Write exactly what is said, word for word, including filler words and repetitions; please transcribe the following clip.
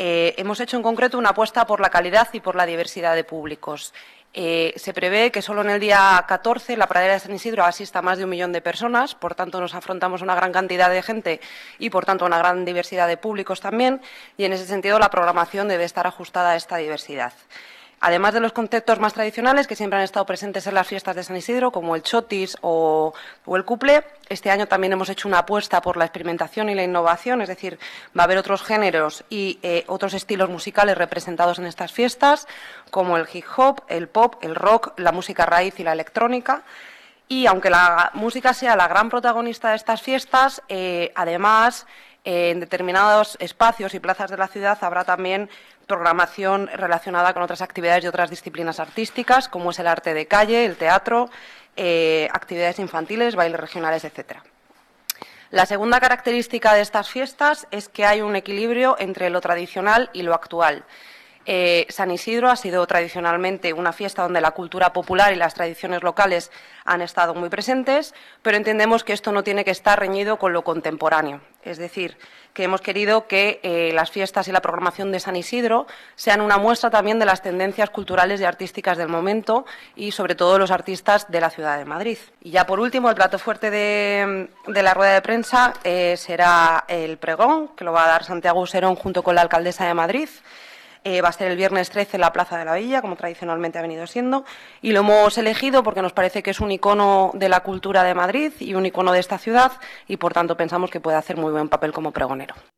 Eh, hemos hecho en concreto una apuesta por la calidad y por la diversidad de públicos. Eh, se prevé que solo en el día catorce la pradera de San Isidro asista a más de un millón de personas, por tanto nos afrontamos una gran cantidad de gente y por tanto una gran diversidad de públicos también, y en ese sentido la programación debe estar ajustada a esta diversidad. Además de los conceptos más tradicionales que siempre han estado presentes en las fiestas de San Isidro, como el chotis o, o el cuplé, este año también hemos hecho una apuesta por la experimentación y la innovación, es decir, va a haber otros géneros y eh, otros estilos musicales representados en estas fiestas, como el hip hop, el pop, el rock, la música raíz y la electrónica. Y aunque la música sea la gran protagonista de estas fiestas, eh, además, eh, en determinados espacios y plazas de la ciudad habrá también programación relacionada con otras actividades de otras disciplinas artísticas, como es el arte de calle, el teatro, eh, actividades infantiles, bailes regionales, etcétera. La segunda característica de estas fiestas es que hay un equilibrio entre lo tradicional y lo actual. Eh, San Isidro ha sido tradicionalmente una fiesta donde la cultura popular y las tradiciones locales han estado muy presentes, pero entendemos que esto no tiene que estar reñido con lo contemporáneo. Es decir, que hemos querido que eh, las fiestas y la programación de San Isidro sean una muestra también de las tendencias culturales y artísticas del momento y, sobre todo, los artistas de la ciudad de Madrid. Y ya por último, el plato fuerte de, de la rueda de prensa eh, será el pregón, que lo va a dar Santiago Userón junto con la alcaldesa de Madrid. Eh, va a ser el viernes trece en la Plaza de la Villa, como tradicionalmente ha venido siendo, y lo hemos elegido porque nos parece que es un icono de la cultura de Madrid y un icono de esta ciudad, y por tanto pensamos que puede hacer muy buen papel como pregonero.